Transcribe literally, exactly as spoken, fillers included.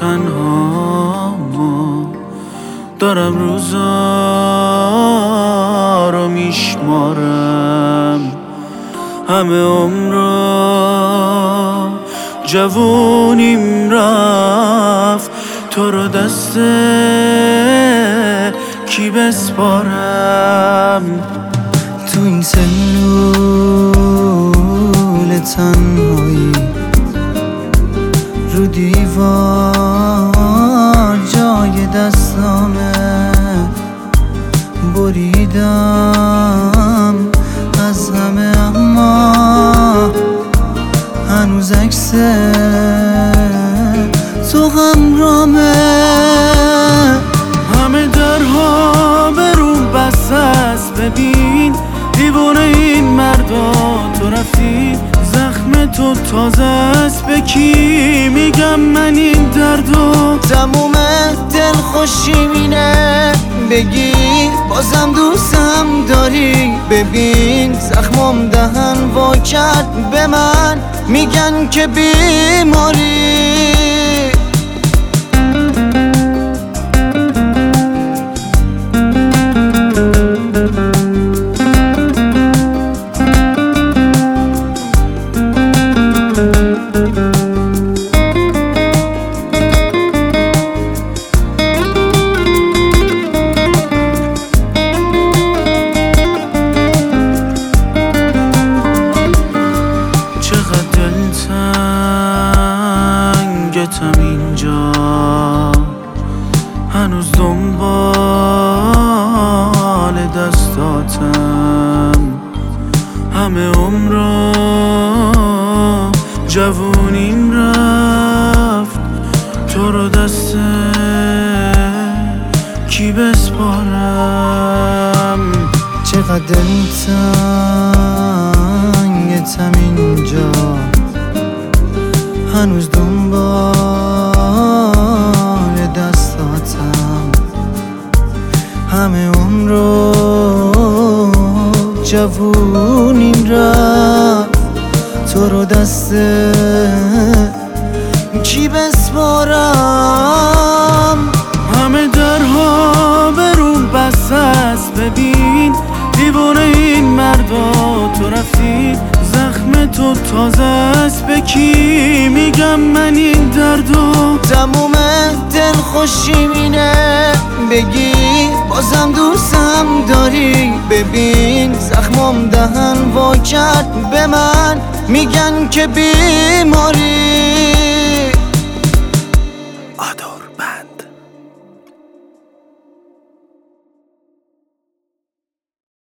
تنها دارم روزا رو میشمارم، همه عمرا جوونیم رفت، تو رو دست کی بسپارم؟ تو این سلول تنهایی رو دیوار جای دستامه، بریدم از همه اما هنوز عکس تو همرامه. همه درها به رو بس است، ببین دیوانه این مردا، تو رفتی زخم تو تازه است، به کی میگم من این دردو؟ تموم دل خوشی مینه بگی بازم دوستم داری، ببین زخمم دهن وا کرد به من، میگن که بیماری. تنگتم اینجا، هنوز دنبال دستاتم، همه عمرا جوونیم رفت، تو رو دست کی بسپارم؟ چقدر دلتنگتم اینجا، هنوز دنبال دستاتم، همه عمرو جوونیم رفت، تو رو دست کی بسپارم؟ همه درها به رو بس است، ببین دیوانه این مردا، تو رفتی زخم تو تازه است، به کی میگم من این دردو؟ تموم دل خوشی مینه بگی بازم دوستم داری، ببین زخمم دهن وا کرد به من، میگن که بیماری. آدار